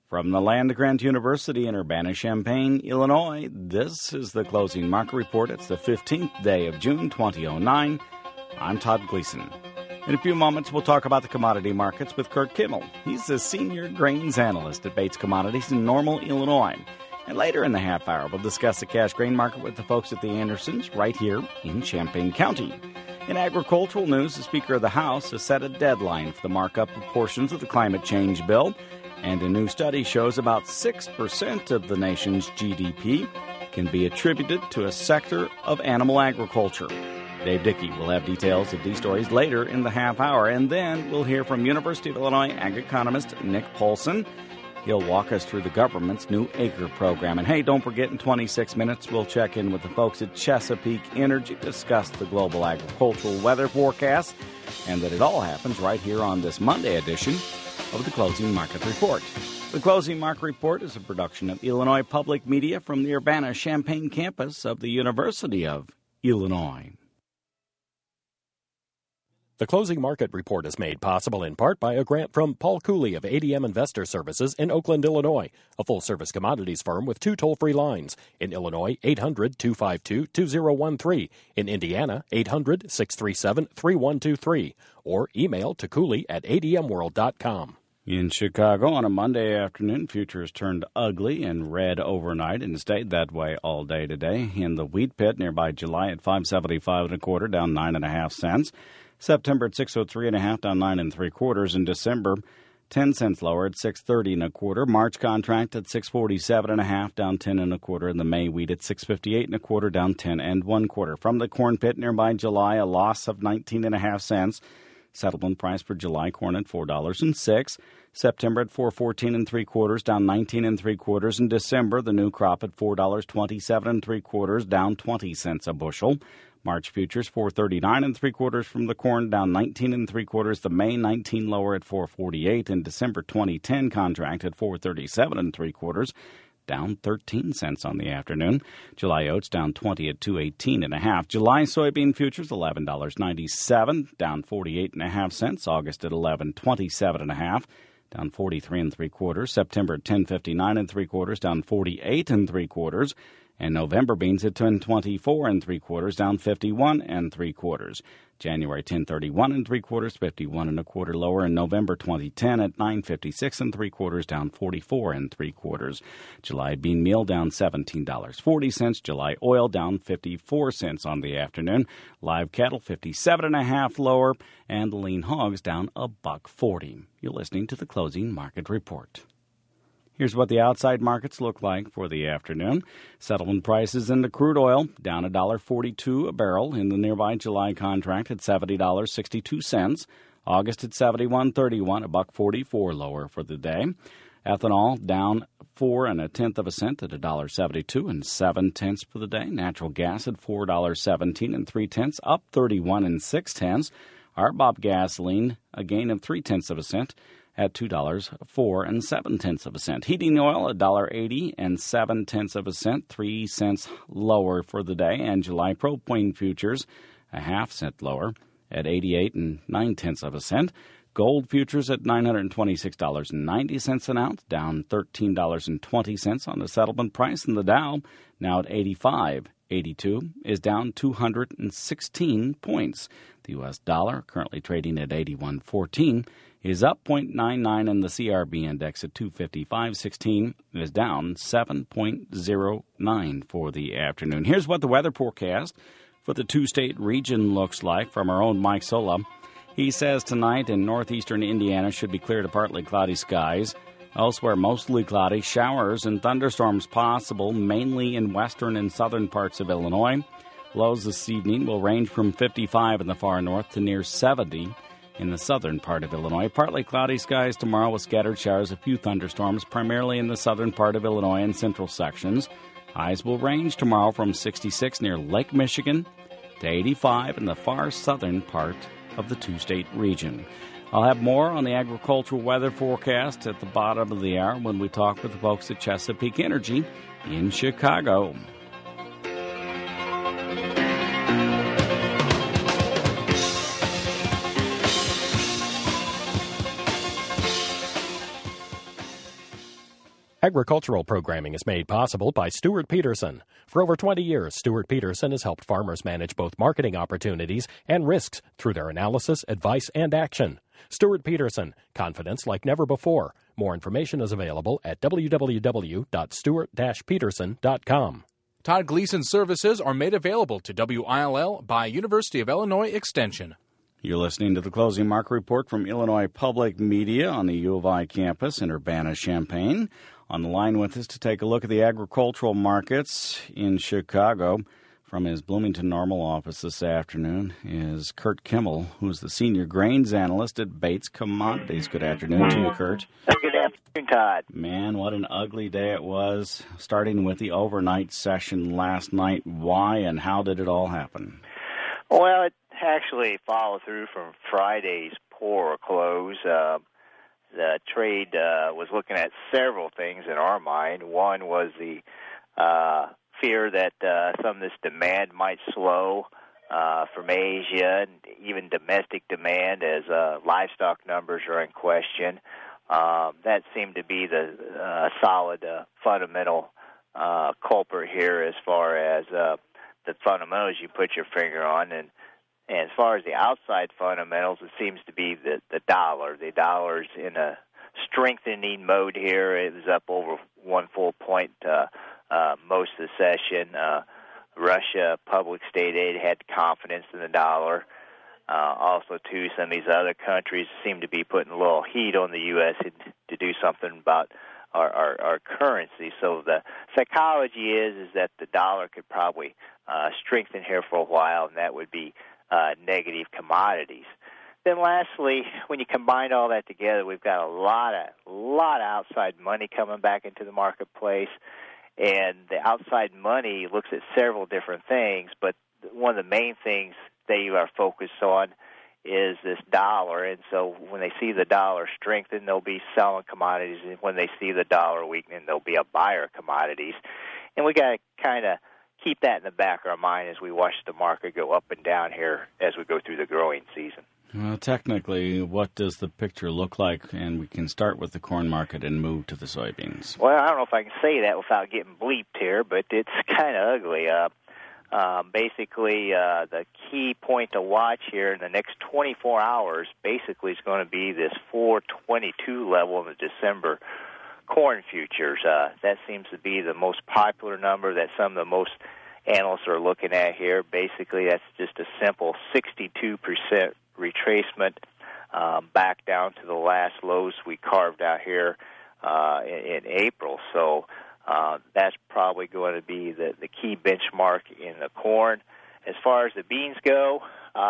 From the land-grant University in Urbana-Champaign, Illinois, this is the Closing Market Report. It's the 15th day of June 2009. I'm Todd Gleason. In a few moments, we'll talk about the commodity markets with Kurt Kimmel. He's the senior grains analyst at Bates Commodities in Normal, Illinois. And later in the half hour, we'll discuss the cash grain market with the folks at the Andersons right here in Champaign County. In agricultural news, the Speaker of the House has set a deadline for the markup of portions of the climate change bill. And a new study shows about 6% of the nation's GDP can be attributed to a sector of animal agriculture. Dave Dickey will have details of these stories later in the half hour. And then we'll hear from University of Illinois ag economist Nick Paulson. He'll walk us through the government's new acre program. And hey, don't forget, in 26 minutes, we'll check in with the folks at Chesapeake Energy to discuss the global agricultural weather forecast. And that it all happens right here on this Monday edition of the Closing Market Report. The Closing Market Report is a production of Illinois Public Media from the Urbana-Champaign campus of the University of Illinois. The Closing Market Report is made possible in part by a grant from Paul Cooley of ADM Investor Services in Oakland, Illinois, a full-service commodities firm with 2 toll-free lines. In Illinois, 800-252-2013. In Indiana, 800-637-3123. Or email to Cooley@admworld.com. In Chicago, on a Monday afternoon, futures turned ugly and red overnight and stayed that way all day today. In the wheat pit nearby, July at 5.75 1/4, down 9.5 cents. September at 6.03 1/2, down 9 3/4. In December, 10 cents lower at 6.30 1/4. March contract at 6.47 1/2, down 10 1/4. And the May wheat at 6.58 1/4, down 10 1/4. From the corn pit nearby, July, a loss of 19.5 cents. Settlement price for July corn at $4.06. September at 4.14 3/4, down 19 3/4. In December, the new crop at $4.27 3/4, down 20 cents a bushel. March futures 4.39 3/4 from the corn, down 19 3/4. The May 19 lower at 4.48. And December 2010 contract at 4.37 3/4. Down 13 cents on the afternoon. July oats down 20 at 2.18 1/2. July soybean futures $11.97, down 48 1/2 cents. August at 11.27 1/2, down 43 3/4. September at 10.59 3/4, down 48 3/4. And November beans at 10.24 3/4, down 51 3/4. January 10.31 3/4, 51 1/4 lower. And November 2010 at 9.56 3/4, down 44 3/4. July bean meal down $17.40. July oil down 54 cents on the afternoon. Live cattle 57 1/2 lower, and lean hogs down $1.40. You're listening to the Closing Market Report. Here's what the outside markets look like for the afternoon. Settlement prices in the crude oil down $1.42 a barrel in the nearby July contract at $70.62. August at $71.31, $1.44 lower for the day. Ethanol down 4 1/10 cent at $1.72 7/10 for the day. Natural gas at $4.17 3/10, up 31 6/10. RBOB gasoline a gain of 0.3 cent. At $2.04 7/10 cent. Heating oil, $1.80 7/10 cent, 3 cents lower for the day. And July propane futures, a 0.5 cent lower at 88 9/10 cent. Gold futures at $926.90 an ounce, down $13.20 on the settlement price. And the Dow, now at 85.82, is down 216 points. The U.S. dollar, currently trading at 81.14, is up 0.99, and the CRB index at 255.16 is down 7.09 for the afternoon. Here's what the weather forecast for the two-state region looks like from our own Mike Sola. He says tonight in northeastern Indiana should be clear to partly cloudy skies. Elsewhere, mostly cloudy, showers and thunderstorms possible, mainly in western and southern parts of Illinois. Lows this evening will range from 55 in the far north to near 70 in the southern part of Illinois. Partly cloudy skies tomorrow with scattered showers, a few thunderstorms, primarily in the southern part of Illinois and central sections. Highs will range tomorrow from 66 near Lake Michigan to 85 in the far southern part of the two-state region. I'll have more on the agricultural weather forecast at the bottom of the hour when we talk with the folks at Chesapeake Energy in Chicago. Agricultural programming is made possible by Stuart Peterson. For over 20 years, Stuart Peterson has helped farmers manage both marketing opportunities and risks through their analysis, advice, and action. Stuart Peterson, confidence like never before. More information is available at www.stuart-peterson.com. Todd Gleason services are made available to WILL by University of Illinois Extension. You're listening to the Closing Market Report from Illinois Public Media on the U of I campus in Urbana-Champaign. On the line with us to take a look at the agricultural markets in Chicago from his Bloomington Normal office this afternoon is Kurt Kimmel, who's the senior grains analyst at Bates Commodities. Good afternoon to you, Kurt. Good afternoon, Todd. Man, what an ugly day it was, starting with the overnight session last night. Why and how did it all happen? Well, it actually followed through from Friday's poor close. The trade was looking at several things in our mind. One was the fear that some of this demand might slow from Asia and even domestic demand as livestock numbers are in question. That seemed to be the solid fundamental culprit here as far as the fundamentals you put your finger on. And as far as the outside fundamentals, it seems to be the dollar. The dollar's in a strengthening mode here. It was up over 1 full point most of the session. Russia, public state aid had confidence in the dollar. Also, too, some of these other countries seem to be putting a little heat on the U.S. to do something about our currency. So the psychology is that the dollar could probably strengthen here for a while, and that would be negative commodities. Then lastly, when you combine all that together, we've got a lot of outside money coming back into the marketplace, and the outside money looks at several different things, but one of the main things they are focused on is this dollar, and so when they see the dollar strengthen, they'll be selling commodities, and when they see the dollar weakening, they'll be a buyer of commodities. And we got to kind of keep that in the back of our mind as we watch the market go up and down here as we go through the growing season. Well, technically, what does the picture look like? And we can start with the corn market and move to the soybeans. Well, I don't know if I can say that without getting bleeped here, but it's kind of ugly. Basically, the key point to watch here in the next 24 hours basically is going to be this 422 level in the December corn futures. That seems to be the most popular number that some of the most analysts are looking at here. Basically, that's just a simple 62% retracement back down to the last lows we carved out here in April. So that's probably going to be the key benchmark in the corn. As far as the beans go,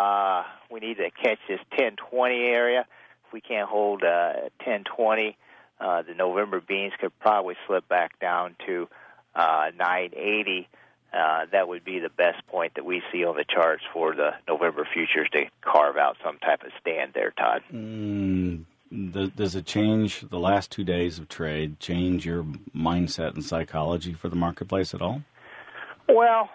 we need to catch this 1020 area. If we can't hold 1020, the November beans could probably slip back down to 980. That would be the best point that we see on the charts for the November futures to carve out some type of stand there, Todd. Does it change, the last 2 days of trade, change your mindset and psychology for the marketplace at all? Well,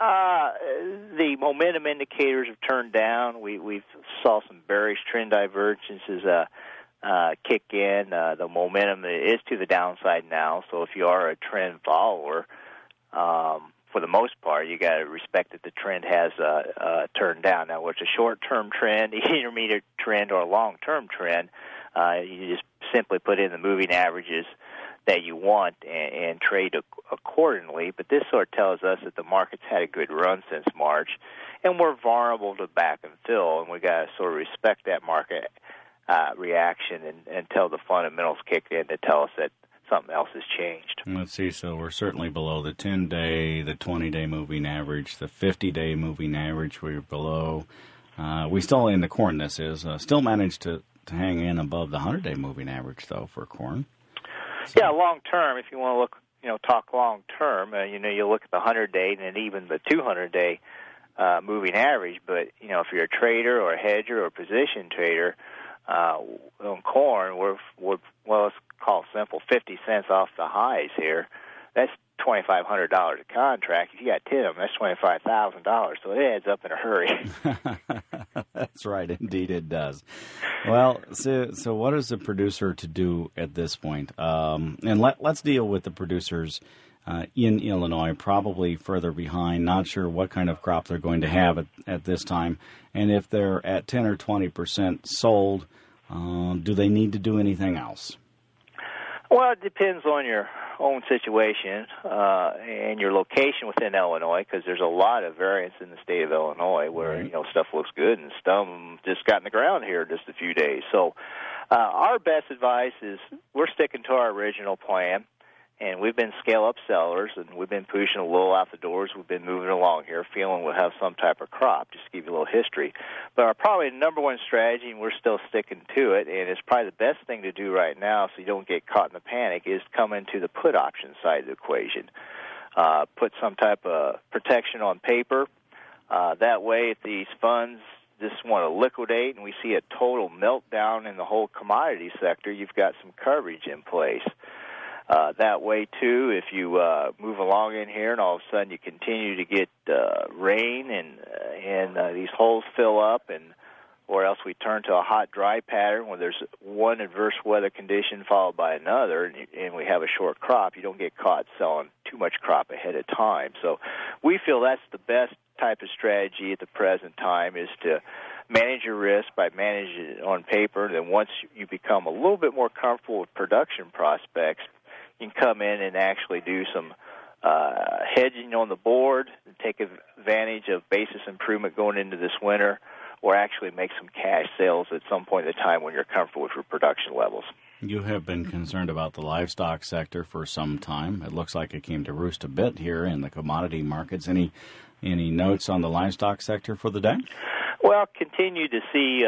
the momentum indicators have turned down. We've saw some bearish trend divergences kick in. The momentum is to the downside now, so if you are a trend follower, for the most part, you got to respect that the trend has turned down. Now, what's a short-term trend, intermediate trend, or a long-term trend, you just simply put in the moving averages that you want and trade accordingly. But this sort of tells us that the market's had a good run since March, and we're vulnerable to back and fill, and we got to sort of respect that market reaction until the fundamentals kick in to tell us that something else has changed. Let's see, so we're certainly below the 10-day, the 20-day moving average, the 50-day moving average we're below. We still, in the corn this is, still managed to hang in above the 100-day moving average, though, for corn. So. Yeah, long term, if you want to look, talk long term, you look at the 100-day and even the 200-day moving average, but, if you're a trader or a hedger or a position trader on corn, we're let's call it simple, 50 cents off the highs here. That's $2,500 a contract. If you got 10 of them, that's $25,000. So it adds up in a hurry. That's right. Indeed, it does. Well, so what is the producer to do at this point? And let's deal with the producers in Illinois, probably further behind, not sure what kind of crop they're going to have at this time. And if they're at 10 or 20% sold, do they need to do anything else? Well, it depends on your own situation and your location within Illinois, because there's a lot of variance in the state of Illinois where, stuff looks good and some just got in the ground here just a few days. So our best advice is we're sticking to our original plan, and we've been scale-up sellers, and we've been pushing a little out the doors. We've been moving along here, feeling we'll have some type of crop, just to give you a little history. But our probably number one strategy, and we're still sticking to it, and it's probably the best thing to do right now so you don't get caught in the panic, is come into the put option side of the equation. Put some type of protection on paper. That way, if these funds just want to liquidate and we see a total meltdown in the whole commodity sector, you've got some coverage in place. That way, too, if you move along in here and all of a sudden you continue to get rain and these holes fill up, or else we turn to a hot, dry pattern where there's one adverse weather condition followed by another, and we have a short crop, you don't get caught selling too much crop ahead of time. So we feel that's the best type of strategy at the present time, is to manage your risk by managing it on paper. And then once you become a little bit more comfortable with production prospects, you can come in and actually do some hedging on the board and take advantage of basis improvement going into this winter, or actually make some cash sales at some point in time when you're comfortable with your production levels. You have been concerned about the livestock sector for some time. It looks like it came to roost a bit here in the commodity markets. Any notes on the livestock sector for the day? Well, continue to see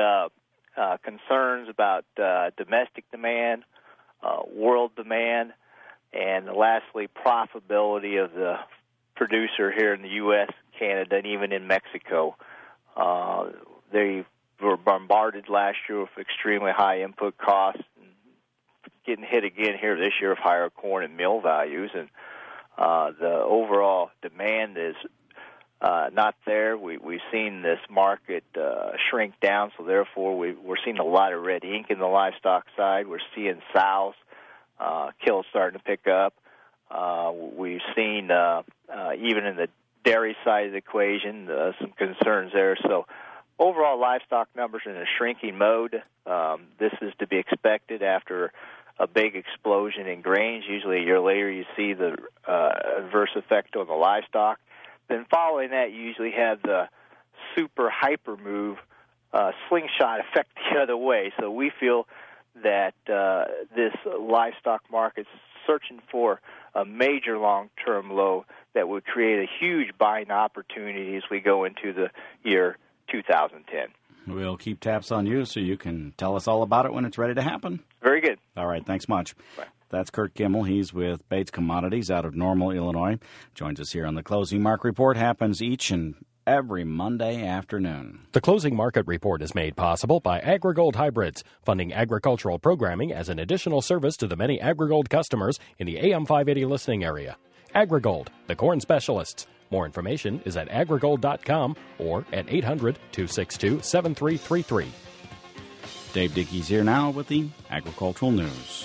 concerns about domestic demand, world demand, and lastly, profitability of the producer here in the U.S., Canada, and even in Mexico. They were bombarded last year with extremely high input costs, and getting hit again here this year with higher corn and meal values, and the overall demand is not there. We've seen this market shrink down, so therefore we're seeing a lot of red ink in the livestock side. We're seeing sows kills starting to pick up. We've seen even in the dairy side of the equation some concerns there. So overall livestock numbers in a shrinking mode. This is to be expected after a big explosion in grains. Usually a year later you see the adverse effect on the livestock. Then following that, you usually have the super hyper move slingshot effect the other way. So we feel that this livestock market's searching for a major long-term low that would create a huge buying opportunity as we go into the year 2010. We'll keep tabs on you so you can tell us all about it when it's ready to happen. Very good. All right, thanks much. Bye. That's Kurt Kimmel. He's with Bates Commodities out of Normal, Illinois. Joins us here on the Closing Market Report. Happens each and every Monday afternoon. The Closing Market Report is made possible by AgriGold Hybrids, funding agricultural programming as an additional service to the many AgriGold customers in the AM 580 listening area. AgriGold, the corn specialists. More information is at agrigold.com or at 800-262-7333. Dave Dickey's here now with the agricultural news.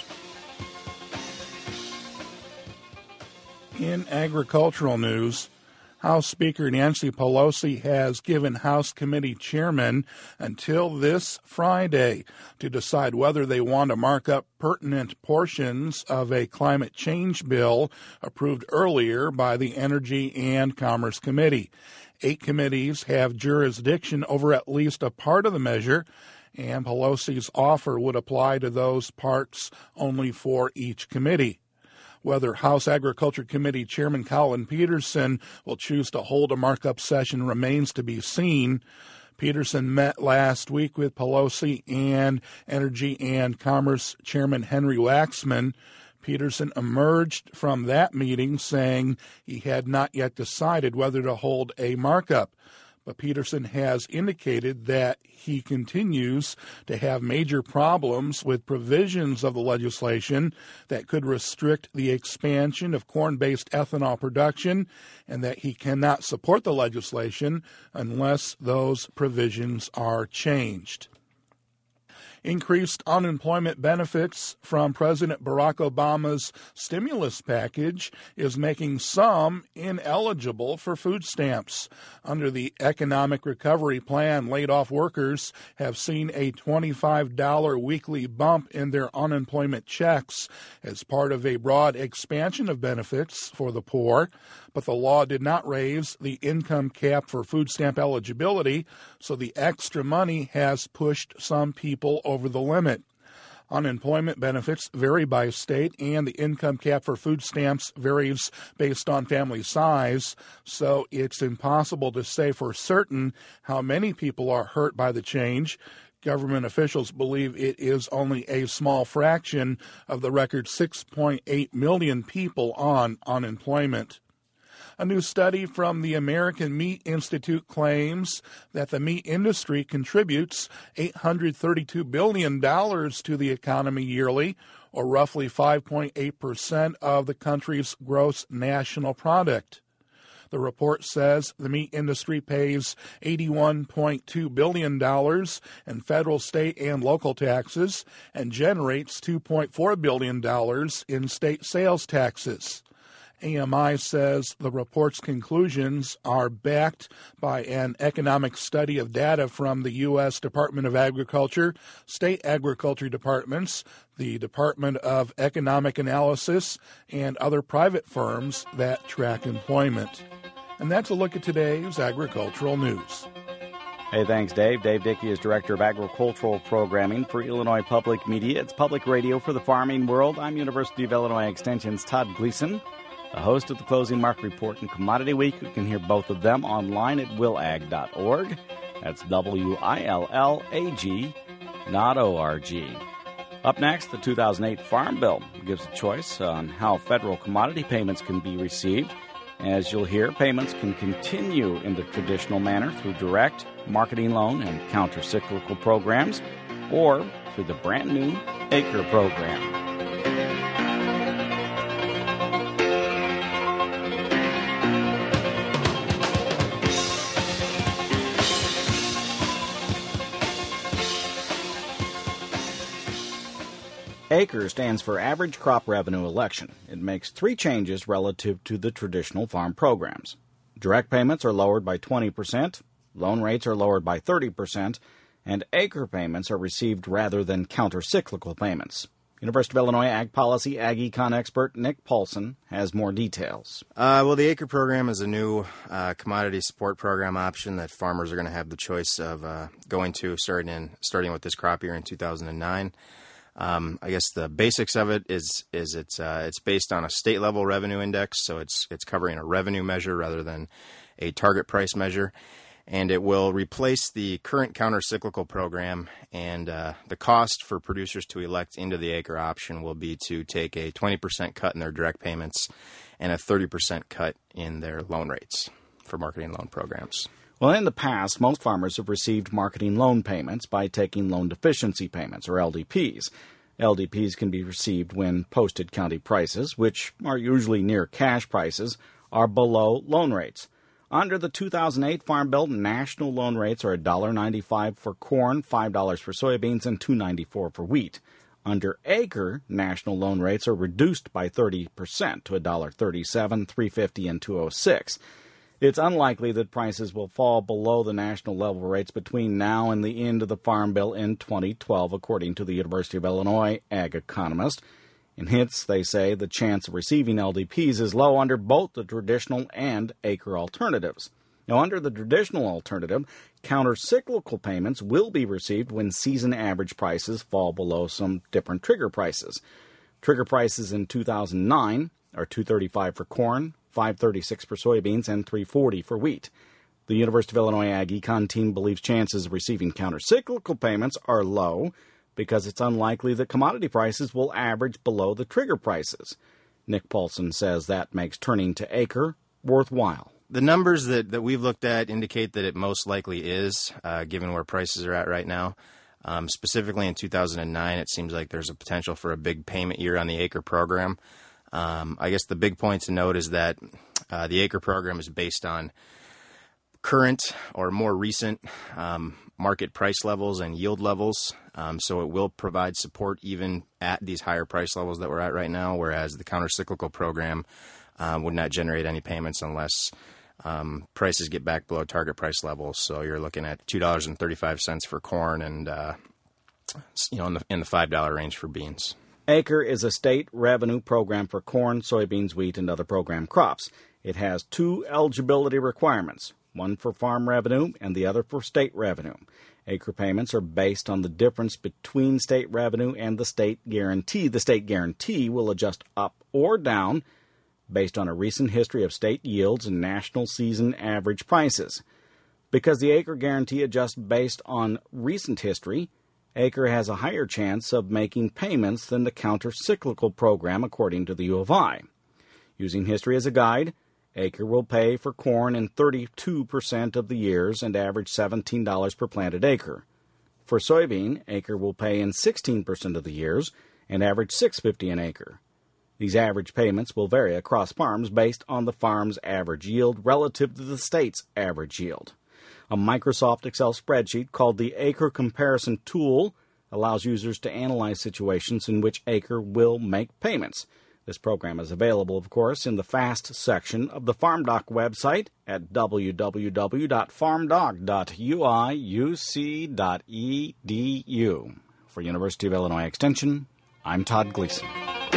In agricultural news, House Speaker Nancy Pelosi has given House Committee chairmen until this Friday to decide whether they want to mark up pertinent portions of a climate change bill approved earlier by the Energy and Commerce Committee. 8 committees have jurisdiction over at least a part of the measure, and Pelosi's offer would apply to those parts only for each committee. Whether House Agriculture Committee Chairman Collin Peterson will choose to hold a markup session remains to be seen. Peterson met last week with Pelosi and Energy and Commerce Chairman Henry Waxman. Peterson emerged from that meeting saying he had not yet decided whether to hold a markup. But Peterson has indicated that he continues to have major problems with provisions of the legislation that could restrict the expansion of corn-based ethanol production, and that he cannot support the legislation unless those provisions are changed. Increased unemployment benefits from President Barack Obama's stimulus package is making some ineligible for food stamps. Under the Economic Recovery Plan, laid-off workers have seen a $25 weekly bump in their unemployment checks as part of a broad expansion of benefits for the poor. But the law did not raise the income cap for food stamp eligibility, so the extra money has pushed some people over the limit. Unemployment benefits vary by state, and the income cap for food stamps varies based on family size, so it's impossible to say for certain how many people are hurt by the change. Government officials believe it is only a small fraction of the record 6.8 million people on unemployment. A new study from the American Meat Institute claims that the meat industry contributes $832 billion to the economy yearly, or roughly 5.8% of the country's gross national product. The report says the meat industry pays $81.2 billion in federal, state, and local taxes and generates $2.4 billion in state sales taxes. AMI says the report's conclusions are backed by an economic study of data from the U.S. Department of Agriculture, state agriculture departments, the Department of Economic Analysis, and other private firms that track employment. And that's a look at today's agricultural news. Hey, thanks, Dave. Dave Dickey is Director of Agricultural Programming for Illinois Public Media. It's public radio for the farming world. I'm University of Illinois Extension's Todd Gleason, the host of the Closing Market Report and Commodity Week. You can hear both of them online at willag.org. That's WILLAG.org. Up next, the 2008 Farm Bill gives a choice on how federal commodity payments can be received. As you'll hear, payments can continue in the traditional manner through direct, marketing loan, and counter-cyclical programs, or through the brand-new ACRE program. ACRE stands for Average Crop Revenue Election. It makes three changes relative to the traditional farm programs. Direct payments are lowered by 20%, loan rates are lowered by 30%, and ACRE payments are received rather than counter-cyclical payments. University of Illinois Ag Policy Ag Econ expert Nick Paulson has more details. Well, the ACRE program is a new commodity support program option that farmers are going to have the choice of going to starting with this crop year in 2009. I guess the basics of it is it's based on a state level revenue index, so it's covering a revenue measure rather than a target price measure, and it will replace the current counter-cyclical program. And the cost for producers to elect into the ACRE option will be to take a 20% cut in their direct payments and a 30% cut in their loan rates for marketing loan programs. Well, in the past, most farmers have received marketing loan payments by taking loan deficiency payments, or LDPs. LDPs can be received when posted county prices, which are usually near cash prices, are below loan rates. Under the 2008 Farm Bill, national loan rates are $1.95 for corn, $5 for soybeans, and $2.94 for wheat. Under ACRE, national loan rates are reduced by 30% to $1.37, $3.50, and $2.06. It's unlikely that prices will fall below the national level rates between now and the end of the Farm Bill in 2012, according to the University of Illinois ag economist. In HITS, they say the chance of receiving LDPs is low under both the traditional and ACRE alternatives. Now, under the traditional alternative, counter-cyclical payments will be received when season average prices fall below some different trigger prices. Trigger prices in 2009 are $2.35 for corn, $5.36 for soybeans, and $3.40 for wheat. The University of Illinois Ag Econ team believes chances of receiving counter-cyclical payments are low because it's unlikely that commodity prices will average below the trigger prices. Nick Paulson says that makes turning to ACRE worthwhile. The numbers that we've looked at indicate that it most likely is, given where prices are at right now. Specifically in 2009, it seems like there's a potential for a big payment year on the acre program. I guess the big point to note is that the acre program is based on current or more recent market price levels and yield levels. So it will provide support even at these higher price levels that we're at right now, whereas the countercyclical program would not generate any payments unless prices get back below target price levels. So you're looking at $2.35 for corn and in the $5 range for beans. ACRE is a state revenue program for corn, soybeans, wheat, and other program crops. It has two eligibility requirements, one for farm revenue and the other for state revenue. ACRE payments are based on the difference between state revenue and the state guarantee. The state guarantee will adjust up or down based on a recent history of state yields and national season average prices. Because the ACRE guarantee adjusts based on recent history, ACRE has a higher chance of making payments than the counter-cyclical program, according to the U of I. Using history as a guide, ACRE will pay for corn in 32% of the years and average $17 per planted acre. For soybean, ACRE will pay in 16% of the years and average $6.50 an acre. These average payments will vary across farms based on the farm's average yield relative to the state's average yield. A Microsoft Excel spreadsheet called the ACRE Comparison Tool allows users to analyze situations in which ACRE will make payments. This program is available, of course, in the FAST section of the FarmDoc website at www.farmdoc.uiuc.edu. For University of Illinois Extension, I'm Todd Gleason.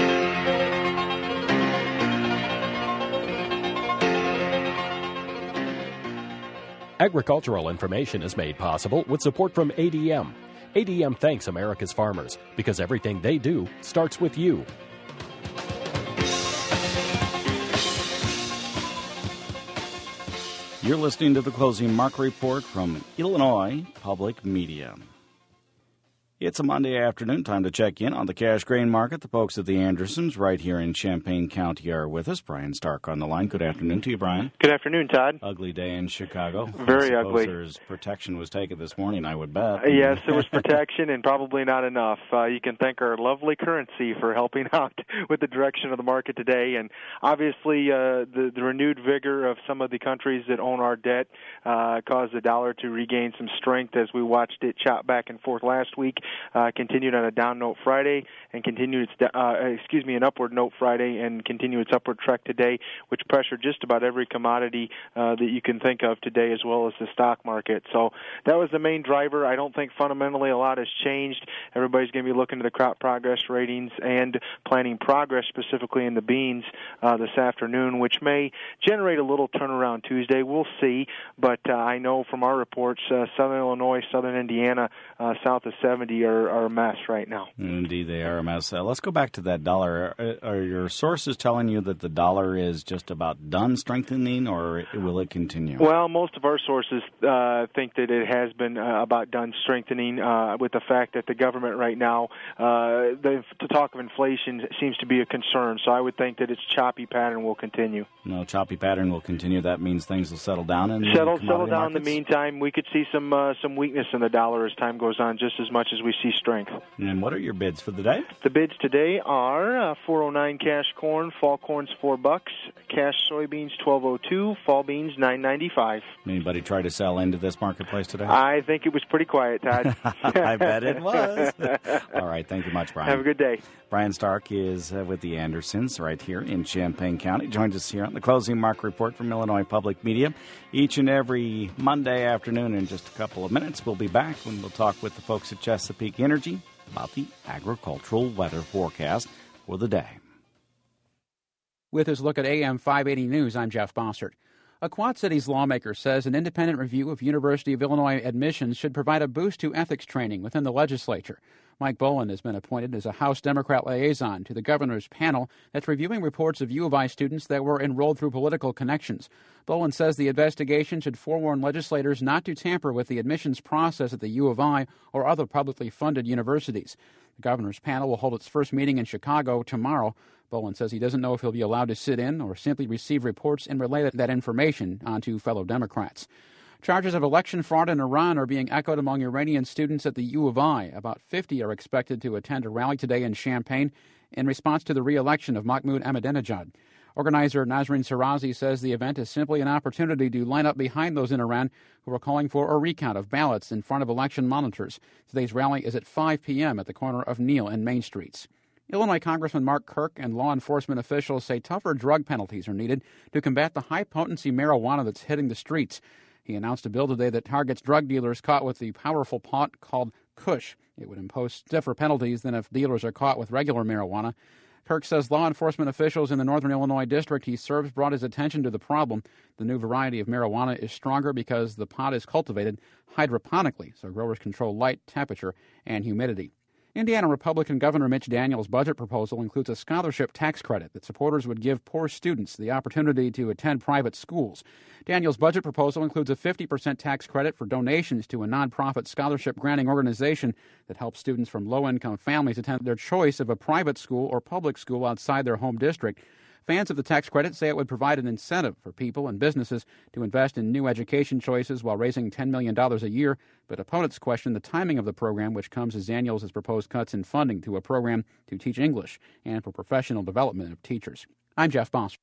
Agricultural information is made possible with support from ADM. ADM thanks America's farmers because everything they do starts with you. You're listening to the Closing Market Report from Illinois Public Media. It's a Monday afternoon, time to check in on the cash grain market. The folks at the Andersons right here in Champaign County are with us. Brian Stark on the line. Good afternoon to you, Brian. Good afternoon, Todd. Ugly day in Chicago. Very ugly. There's protection was taken this morning, I would bet. Yes, there was protection and probably not enough. You can thank our lovely currency for helping out with the direction of the market today. And obviously, the renewed vigor of some of the countries that own our debt caused the dollar to regain some strength as we watched it chop back and forth last week. Continued on a down note Friday and continued an upward note Friday and continue its upward trek today, which pressured just about every commodity that you can think of today, as well as the stock market. So that was the main driver. I don't think fundamentally a lot has changed. Everybody's going to be looking to the crop progress ratings and planting progress specifically in the beans this afternoon, which may generate a little turnaround Tuesday. We'll see, but I know from our reports, Southern Illinois, Southern Indiana, south of 70 are a mess right now. Indeed, they are a mess. Let's go back to that dollar. Are your sources telling you that the dollar is just about done strengthening, or will it continue? Well, most of our sources think that it has been about done strengthening with the fact that the government right now, the talk of inflation seems to be a concern. So I would think that its choppy pattern will continue. No, choppy pattern will continue. That means things will settle down. Settle down. In the meantime, we could see some weakness in the dollar as time goes on, just as much as we see strength. And what are your bids for the day? The bids today are $4.09 cash corn, fall corn's $4, cash soybeans $12.02, fall beans $9.95. Anybody try to sell into this marketplace today? I think it was pretty quiet, Todd. I bet it was. All right, thank you much, Brian. Have a good day. Brian Stark is with the Andersons right here in Champaign County. Joins us here on the Closing Market Report from Illinois Public Media. Each and every Monday afternoon in just a couple of minutes, we'll be back when we'll talk with the folks at Chesapeake Energy about the agricultural weather forecast for the day. With his look at AM 580 News, I'm Jeff Bossert. A Quad Cities lawmaker says an independent review of University of Illinois admissions should provide a boost to ethics training within the legislature. Mike Boland has been appointed as a House Democrat liaison to the governor's panel that's reviewing reports of U of I students that were enrolled through political connections. Boland says the investigation should forewarn legislators not to tamper with the admissions process at the U of I or other publicly funded universities. The governor's panel will hold its first meeting in Chicago tomorrow. Boland says he doesn't know if he'll be allowed to sit in or simply receive reports and relay that information onto fellow Democrats. Charges of election fraud in Iran are being echoed among Iranian students at the U of I. About 50 are expected to attend a rally today in Champaign in response to the re-election of Mahmoud Ahmadinejad. Organizer Nasrin Sarazi says the event is simply an opportunity to line up behind those in Iran who are calling for a recount of ballots in front of election monitors. Today's rally is at 5 p.m. at the corner of Neal and Main Streets. Illinois Congressman Mark Kirk and law enforcement officials say tougher drug penalties are needed to combat the high-potency marijuana that's hitting the streets. He announced a bill today that targets drug dealers caught with the powerful pot called Kush. It would impose stiffer penalties than if dealers are caught with regular marijuana. Kirk says law enforcement officials in the Northern Illinois district he serves brought his attention to the problem. The new variety of marijuana is stronger because the pot is cultivated hydroponically, so growers control light, temperature, and humidity. Indiana Republican Governor Mitch Daniels' budget proposal includes a scholarship tax credit that supporters would give poor students the opportunity to attend private schools. Daniels' budget proposal includes a 50% tax credit for donations to a nonprofit scholarship granting organization that helps students from low-income families attend their choice of a private school or public school outside their home district. Fans of the tax credit say it would provide an incentive for people and businesses to invest in new education choices while raising $10 million a year, but opponents question the timing of the program, which comes as Daniels has proposed cuts in funding to a program to teach English and for professional development of teachers. I'm Jeff Boss.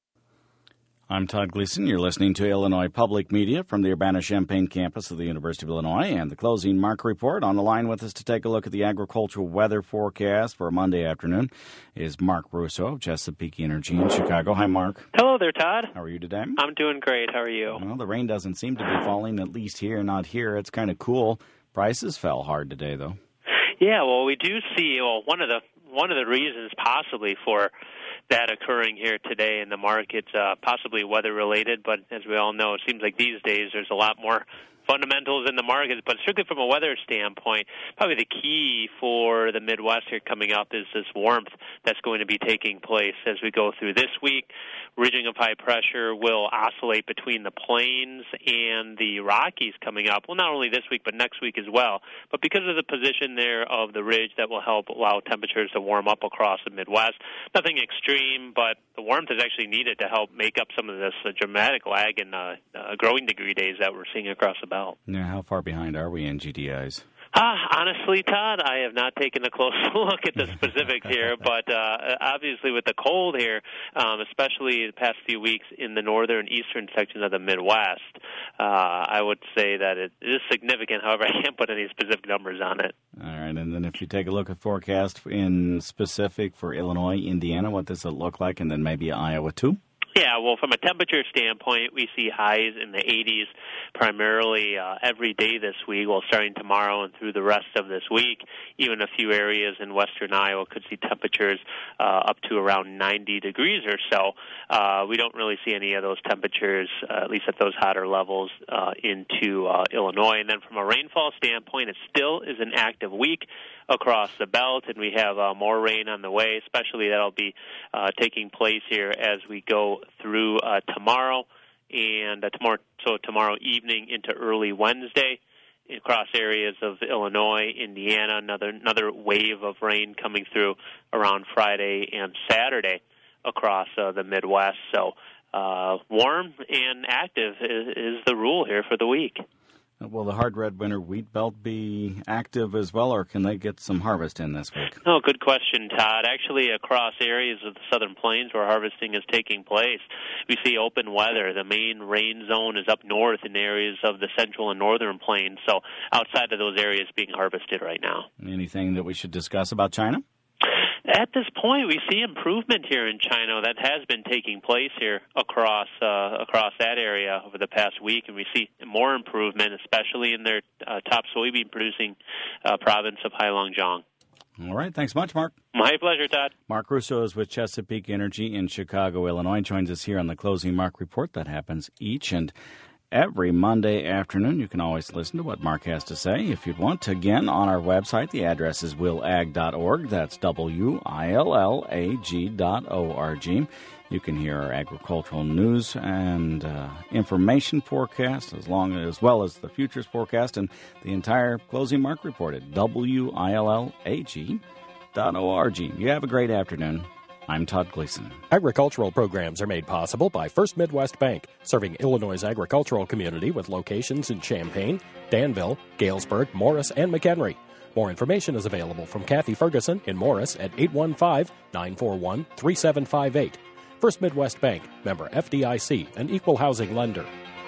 I'm Todd Gleason. You're listening to Illinois Public Media from the Urbana-Champaign campus of the University of Illinois and the closing market report. On the line with us to take a look at the agricultural weather forecast for Monday afternoon is Mark Russo of Chesapeake Energy in Chicago. Hi, Mark. Hello there, Todd. How are you today? I'm doing great. How are you? Well, the rain doesn't seem to be falling, at least here, not here. It's kind of cool. Prices fell hard today, though. Yeah, well, we do see one of the reasons possibly for that occurring here today in the market, possibly weather-related, but as we all know, it seems like these days there's a lot more fundamentals in the markets, but strictly from a weather standpoint, probably the key for the Midwest here coming up is this warmth that's going to be taking place as we go through this week. Ridging of high pressure will oscillate between the plains and the Rockies coming up. Well, not only this week, but next week as well. But because of the position there of the ridge, that will help allow temperatures to warm up across the Midwest. Nothing extreme, but the warmth is actually needed to help make up some of this dramatic lag in growing degree days that we're seeing across the belt. Yeah, how far behind are we in GDIs? Honestly, Todd, I have not taken a close look at the specifics here, but obviously with the cold here, especially the past few weeks in the northern eastern sections of the Midwest, I would say that it is significant. However, I can't put any specific numbers on it. All right, and then if you take a look at forecast in specific for Illinois, Indiana, what does it look like, and then maybe Iowa too? Yeah, well, from a temperature standpoint, we see highs in the 80s primarily every day this week, well, starting tomorrow and through the rest of this week. Even a few areas in western Iowa could see temperatures up to around 90 degrees or so. We don't really see any of those temperatures, at least at those hotter levels, into Illinois. And then from a rainfall standpoint, it still is an active week across the belt, and we have more rain on the way, especially that'll be taking place here as we go through tomorrow and tomorrow evening into early Wednesday across areas of Illinois, Indiana, another wave of rain coming through around Friday and Saturday across the Midwest. So warm and active is the rule here for the week. Will the hard red winter wheat belt be active as well, or can they get some harvest in this week? Oh, good question, Todd. Actually, across areas of the southern plains where harvesting is taking place, we see open weather. The main rain zone is up north in areas of the central and northern plains, so outside of those areas being harvested right now. Anything that we should discuss about China? At this point, we see improvement here in China that has been taking place here across that area over the past week, and we see more improvement, especially in their top soybean-producing province of Heilongjiang. All right. Thanks much, Mark. My pleasure, Todd. Mark Russo is with Chesapeake Energy in Chicago, Illinois. Joins us here on the Closing Mark Report. That happens each and every Monday afternoon. You can always listen to what Mark has to say if you'd want. Again, on our website, the address is willag.org. That's WILLAG.org. You can hear our agricultural news and information forecast, as well as the futures forecast and the entire closing market report at WILLAG.org. You have a great afternoon. I'm Todd Gleason. Agricultural programs are made possible by First Midwest Bank, serving Illinois' agricultural community with locations in Champaign, Danville, Galesburg, Morris, and McHenry. More information is available from Kathy Ferguson in Morris at 815-941-3758. First Midwest Bank, member FDIC, an equal housing lender.